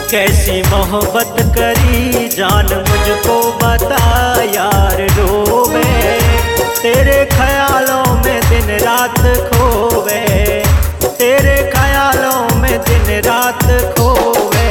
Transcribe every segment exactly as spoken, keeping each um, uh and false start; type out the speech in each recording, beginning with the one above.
कैसी मोहब्बत करी जान मुझको बता यार रोवे, तेरे ख्यालों में दिन रात खोवे, तेरे ख्यालों में दिन रात खोवे।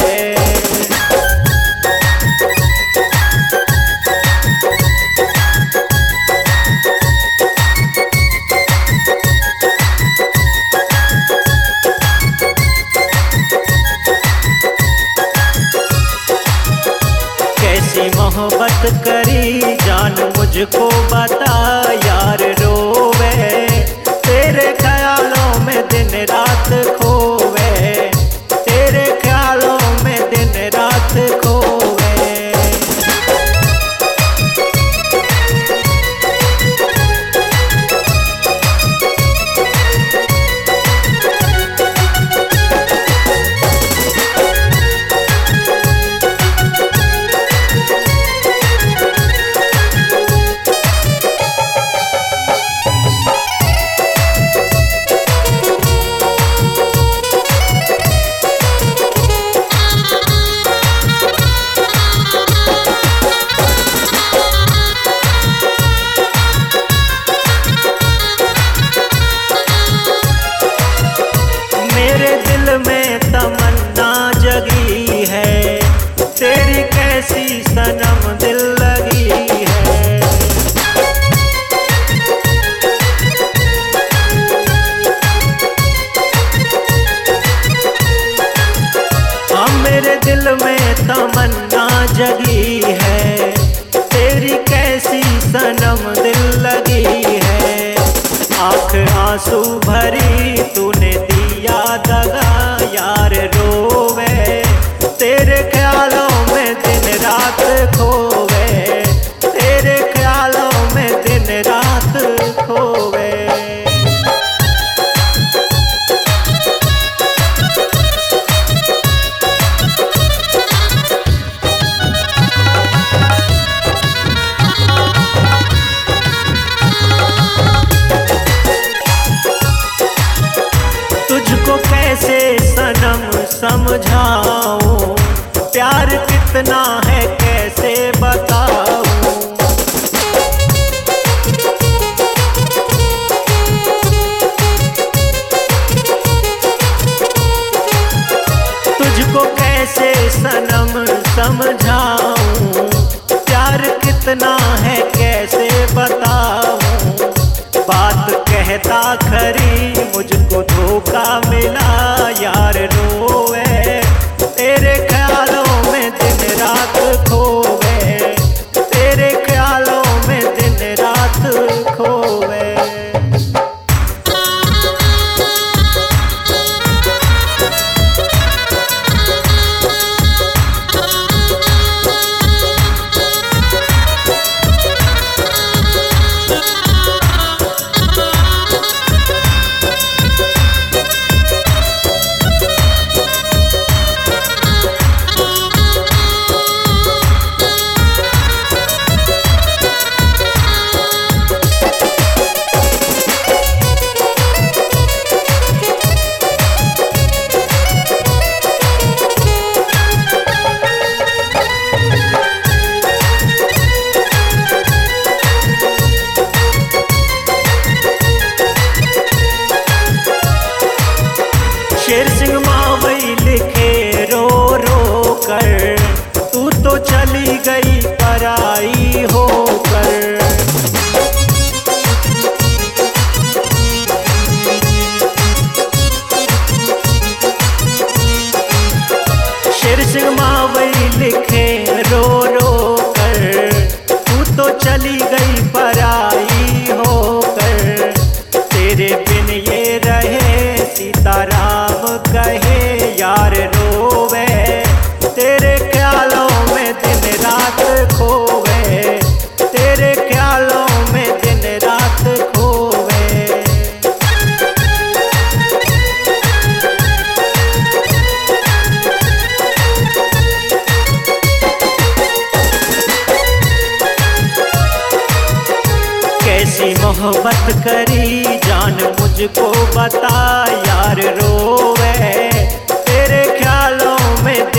कैसी मोहब्बत करी जान मुझको बता यार रोवे, तेरे ख्यालों में दिन रात खोवे, तेरे ख्यालों में दिन रात खोवे। मेरे दिल में तमन्ना जगी है, तेरी कैसी सनम दिल लगी है। हाँ मेरे दिल में तमन्ना जगी है, तेरी कैसी सनम दिल लगी है। आँख आंसू भरी तूने दिया दगा यार रोवे, तेरे ख्यालों में दिन रात खोवे, तेरे ख्यालों में दिन रात खोवे। तुझको कैसे सनम समझाऊं, प्यार कितना है कैसे बताऊं। तुझको कैसे सनम समझाऊं, प्यार कितना है कैसे बताऊं। बात कहता खरी मुझको धोखा मिला यार रोवे, तेरे ख्यालों में दिन रात खोवे, तेरे ख्यालों में दिन रात खोवे। शेर सिंह मावई लिखे रो रो कर, तू तो चली गई पराई होकर। शेर सिंह मावई लिखे रो रो कर, तू तो चली गई पराई होकर। तेरे बिन ये रहे सीताराम कहे यार रोवे, तेरे ख्यालों में दिन रात खोवे, तेरे ख्यालों में दिन रात खोवे। कैसी मोहब्बत करी जान मुझको बता यार रोवे, तेरे ख्यालों में